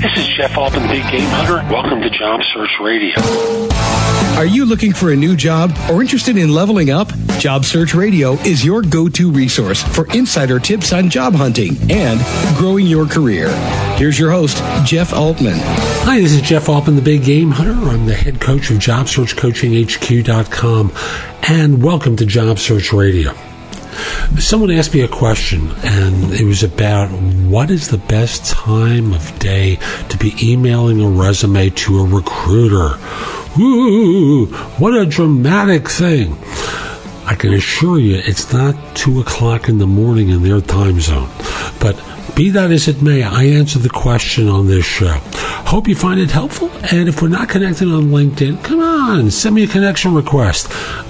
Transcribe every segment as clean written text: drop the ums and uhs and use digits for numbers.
This is Jeff Altman, Big Game Hunter. Welcome to Job Search Radio. Are you looking for a new job or interested in leveling up? Job Search Radio is your go-to resource for insider tips on job hunting and growing your career. Here's your host, Jeff Altman. Hi, this is Jeff Altman, the Big Game Hunter. I'm the head coach of JobSearchCoachingHQ.com, and welcome to Job Search Radio. Someone asked me a question, and it was about what is the best time of day to be emailing a resume to a recruiter. Ooh, what a dramatic thing. I can assure you it's not 2 o'clock in the morning in their time zone. But be that as it may, I answer the question on this show. Hope you find it helpful. And if we're not connected on LinkedIn, come on, send me a connection request.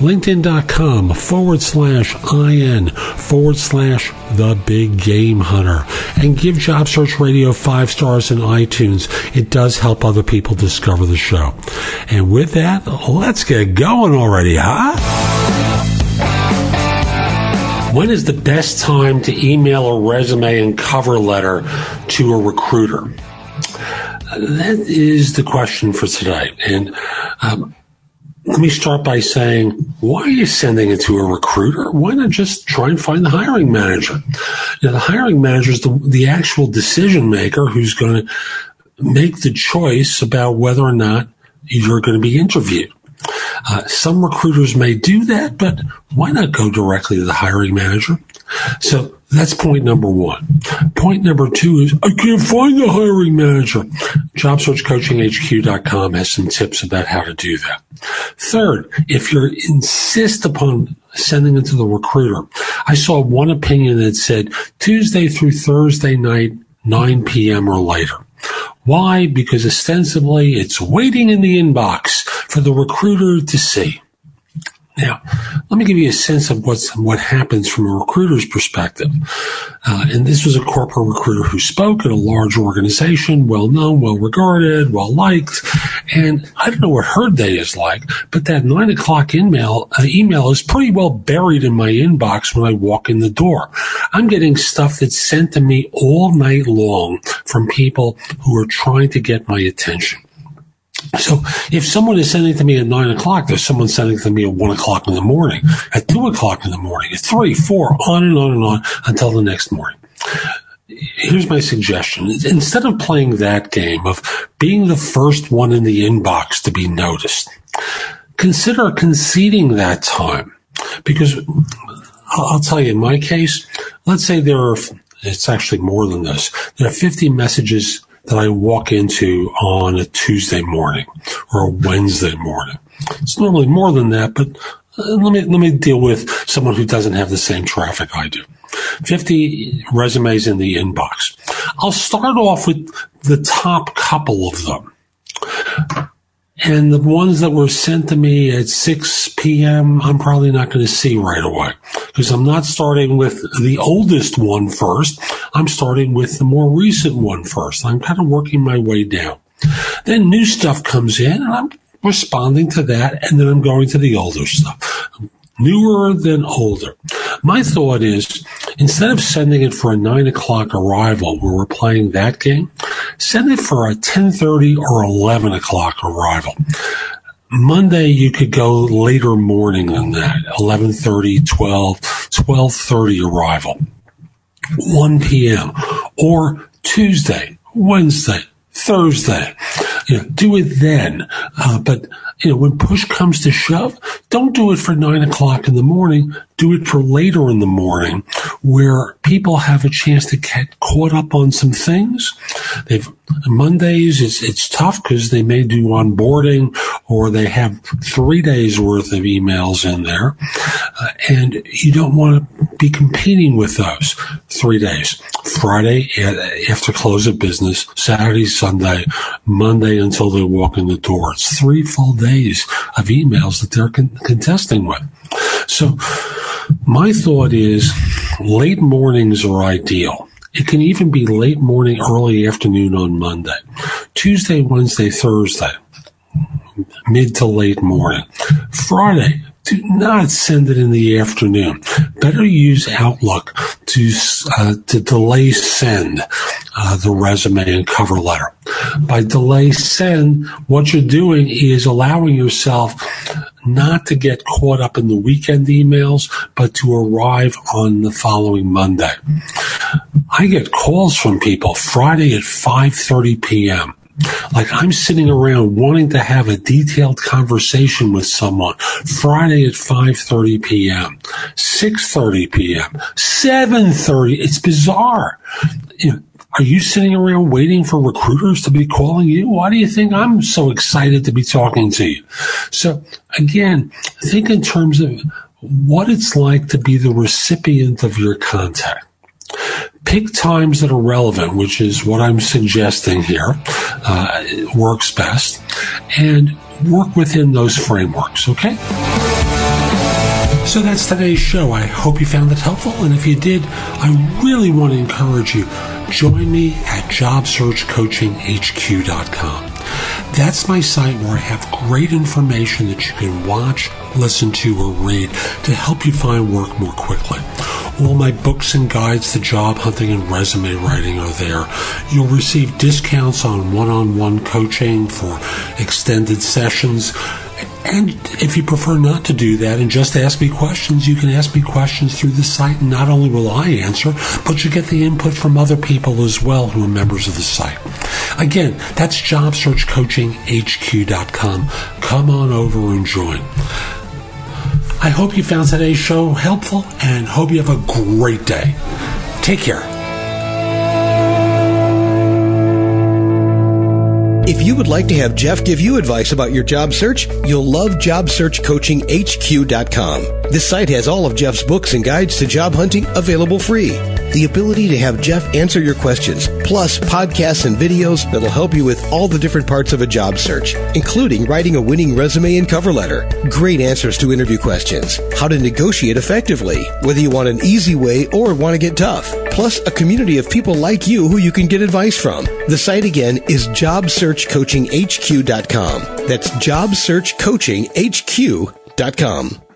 LinkedIn.com/IN/The Big Game Hunter. And give Job Search Radio 5 stars in iTunes. It does help other people discover the show. And with that, let's get going already, huh? When is the best time to email a resume and cover letter to a recruiter? That is the question for today. And let me start by saying, why are you sending it to a recruiter? Why not just try and find the hiring manager? You know, the hiring manager is the actual decision maker who's going to make the choice about whether or not you're going to be interviewed. Some recruiters may do that, but why not go directly to the hiring manager? So that's point number one. Point number two is, I can't find the hiring manager. JobSearchCoachingHQ.com has some tips about how to do that. Third, if you insist upon sending it to the recruiter, I saw one opinion that said Tuesday through Thursday night, 9 p.m. or later. Why? Because ostensibly it's waiting in the inbox for the recruiter to see. Now, let me give you a sense of what happens from a recruiter's perspective. And this was a corporate recruiter who spoke at a large organization, well-known, well-regarded, well-liked. And I don't know what her day is like, but that 9 o'clock email is pretty well buried in my inbox when I walk in the door. I'm getting stuff that's sent to me all night long from people who are trying to get my attention. So if someone is sending to me at 9 o'clock, there's someone sending to me at 1 o'clock in the morning, at 2 o'clock in the morning, at 3, 4, on and on and on until the next morning. Here's my suggestion. Instead of playing that game of being the first one in the inbox to be noticed, consider conceding that time. Because I'll tell you, in my case, let's say it's actually more than this. There are 50 messages that I walk into on a Tuesday morning or a Wednesday morning. It's normally more than that, but let me deal with someone who doesn't have the same traffic I do. 50 resumes in the inbox. I'll start off with the top couple of them. And the ones that were sent to me at 6 p.m., I'm probably not going to see right away because I'm not starting with the oldest one first. I'm starting with the more recent one first. I'm kind of working my way down. Then new stuff comes in, and I'm responding to that, and then I'm going to the older stuff. Newer than older. My thought is, instead of sending it for a 9 o'clock arrival where we're playing that game, send it for a 10:30 or 11 o'clock arrival. Monday, you could go later morning than that, 11:30, 12, 12:30 arrival, 1 p.m., or Tuesday, Wednesday, Thursday. Do it then. But when push comes to shove, don't do it for 9 o'clock in the morning. Do it for later in the morning where people have a chance to get caught up on some things. Mondays, it's tough because they may do onboarding or they have 3 days worth of emails in there. And you don't want to be competing with those 3 days. Friday after close of business, Saturday, Sunday, Monday until they walk in the door. It's 3 full days of emails that they're contesting with. So my thought is late mornings are ideal. It can even be late morning, early afternoon on Monday. Tuesday, Wednesday, Thursday, mid to late morning. Friday, do not send it in the afternoon. Better use Outlook to delay send the resume and cover letter. By delay send, what you're doing is allowing yourself not to get caught up in the weekend emails, but to arrive on the following Monday. I get calls from people Friday at 5:30 p.m. Like I'm sitting around wanting to have a detailed conversation with someone Friday at 5:30 p.m., 6:30 p.m., 7:30. It's bizarre. Are you sitting around waiting for recruiters to be calling you? Why do you think I'm so excited to be talking to you? So again, think in terms of what it's like to be the recipient of your contact. Pick times that are relevant, which is what I'm suggesting here. It works best. And work within those frameworks, okay? So that's today's show. I hope you found it helpful. And if you did, I really want to encourage you. Join me at JobSearchCoachingHQ.com. That's my site where I have great information that you can watch, listen to, or read to help you find work more quickly. All my books and guides to job hunting and resume writing are there. You'll receive discounts on one-on-one coaching for extended sessions. And if you prefer not to do that and just ask me questions, you can ask me questions through the site. And not only will I answer, but you get the input from other people as well who are members of the site. Again, that's JobSearchCoachingHQ.com. Come on over and join. I hope you found today's show helpful and hope you have a great day. Take care. If you would like to have Jeff give you advice about your job search, you'll love JobSearchCoachingHQ.com. This site has all of Jeff's books and guides to job hunting available free. The ability to have Jeff answer your questions, plus podcasts and videos that'll help you with all the different parts of a job search, including writing a winning resume and cover letter, great answers to interview questions, how to negotiate effectively, whether you want an easy way or want to get tough, plus a community of people like you who you can get advice from. The site again is JobSearchCoachingHQ.com. That's JobSearchCoachingHQ.com.